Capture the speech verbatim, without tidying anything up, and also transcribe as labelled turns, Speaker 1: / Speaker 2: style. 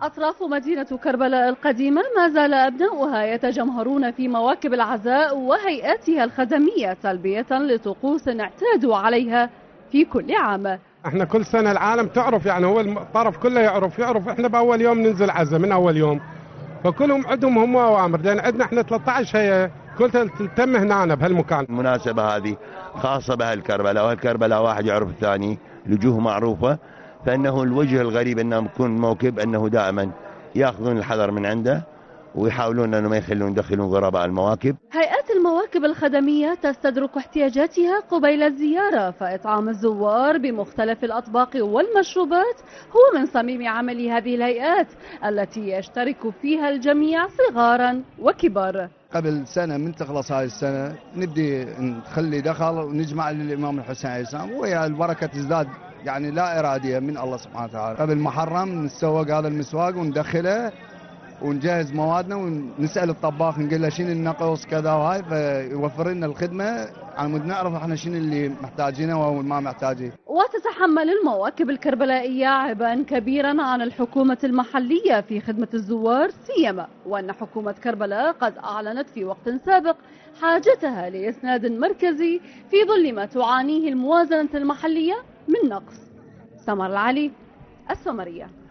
Speaker 1: أطراف مدينة كربلاء القديمة ما زال أبناؤها يتجمهرون في مواكب العزاء وهيئاتها الخدمية تلبية لطقوس اعتادوا عليها في كل عام.
Speaker 2: احنا كل سنة العالم تعرف، يعني هو الطرف كله يعرف يعرف احنا بأول يوم ننزل عزاء من أول يوم، فكلهم عندهم هم أوامر، لأن عندنا احنا ثلاثة عشر هيئة كلها تتم هنا بهالمكان.
Speaker 3: المناسبة هذه خاصة بأهل كربلاء، وأهل كربلاء واحد يعرف الثاني، الوجوه معروفة، فإنه الوجه الغريب أنه يكون موكب أنه دائما يأخذون الحذر من عنده ويحاولون أنه ما يخلون يدخلون غرباء المواكب.
Speaker 1: هيئات المواكب الخدمية تستدرك احتياجاتها قبيل الزيارة، فإطعام الزوار بمختلف الأطباق والمشروبات هو من صميم عمل هذه الهيئات التي يشترك فيها الجميع صغارا وكبار.
Speaker 4: قبل سنة من تخلص هاي السنة نبدي نخلي دخل ونجمع للإمام الحسين عليه السلام، وهي البركة تزداد يعني لا إرادية من الله سبحانه وتعالى. قبل محرم نسوق هذا المسواق وندخله ونجهز موادنا ونسأل الطباخ نقول له شنو النقص كذا وهاي، فيوفر لنا الخدمة على مود نعرف احنا شنو اللي محتاجينه وما محتاجين.
Speaker 1: وتتحمل المواكب الكربلائية عبئا كبيرا عن الحكومة المحلية في خدمة الزوار، سيما وأن حكومة كربلاء قد أعلنت في وقت سابق حاجتها لإسناد مركزي في ظل ما تعانيه الموازنة المحلية من نقص. سمر العلي، السمرية.